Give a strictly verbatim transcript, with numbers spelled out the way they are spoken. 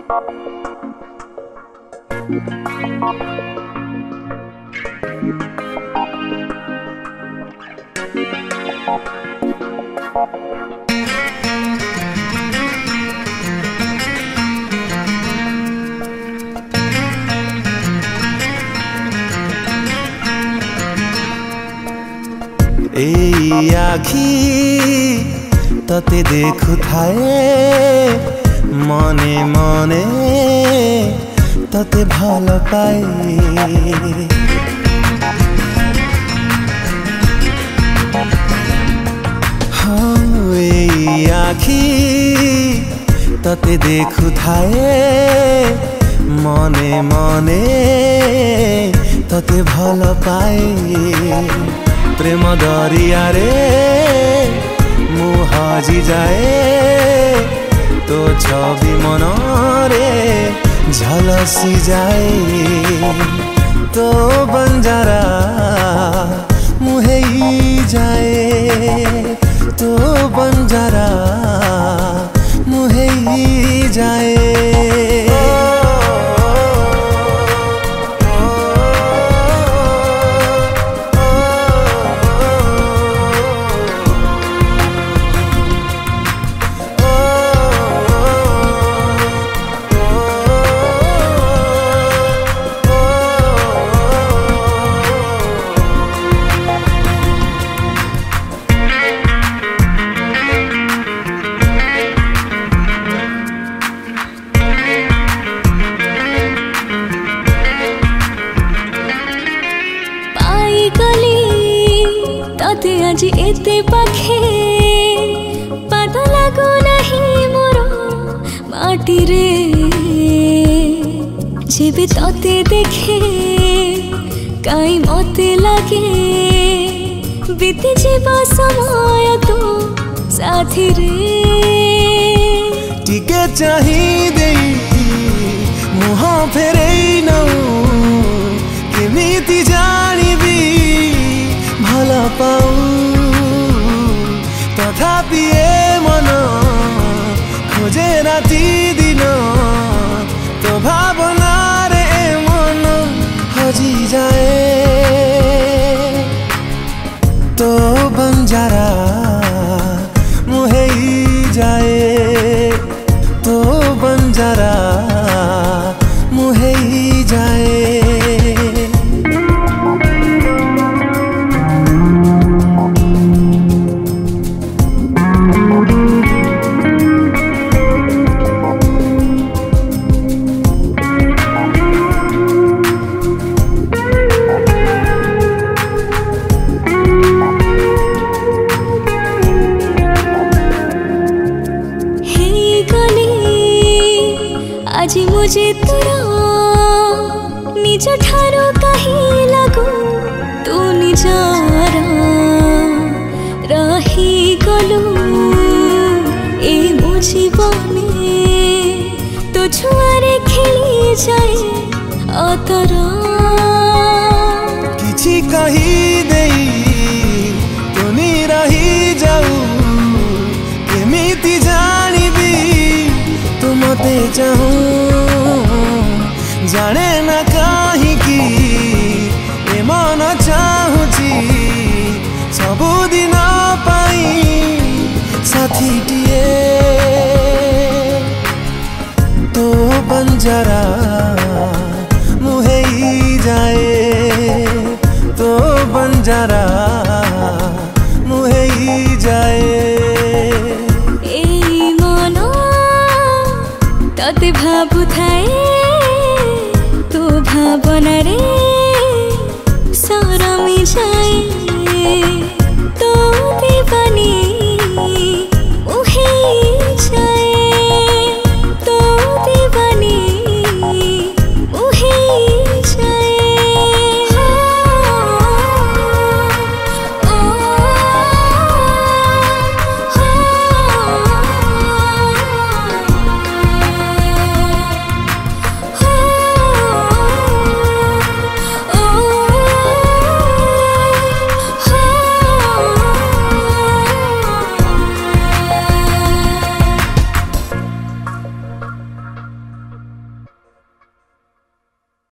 এই আখি ততে দেখু থায়ে মনে মনে ততে ভাল পাই এই আখি ততে দেখু থায়ে মনে মনে ততে ভাল পাই प्रेम दरिया रे मु हजि जाए तो छवि मन रे झलसी जाए तो बंजारा मुहे जाए तो बंजारा मुहे जाए तते आज एते पाखे पाद लागो नहीं मोर माटी रे जेबे तते देखे काई मते लागे बीती जीवा समय तो साथी रे टिके चाही दे मुह फेरे नौ केमिति जानिबी भला पाऊ तथापि ए मन खोजे राति दिन तो भावना रे मन हजि जाए तो बंजारा मुहे जाए तो बंजारा मुहे जाए आज मुझे तोरा निज ठारो कहीं लगू तू निजारा रही गलू ए मुझे बने तो छुआरे खेली जाए अतरा किछि कही देई तुनी रही जाऊ केमिति जानिबी तू मते चाहूं जाने न कहीं की ए मन चाहूची सबुदिन पाई साथी टिए तो बंजारा मुहे जाए तो बंजारा मुहे जाए तते भाबु थाए तो भावना रे सरमी जाए।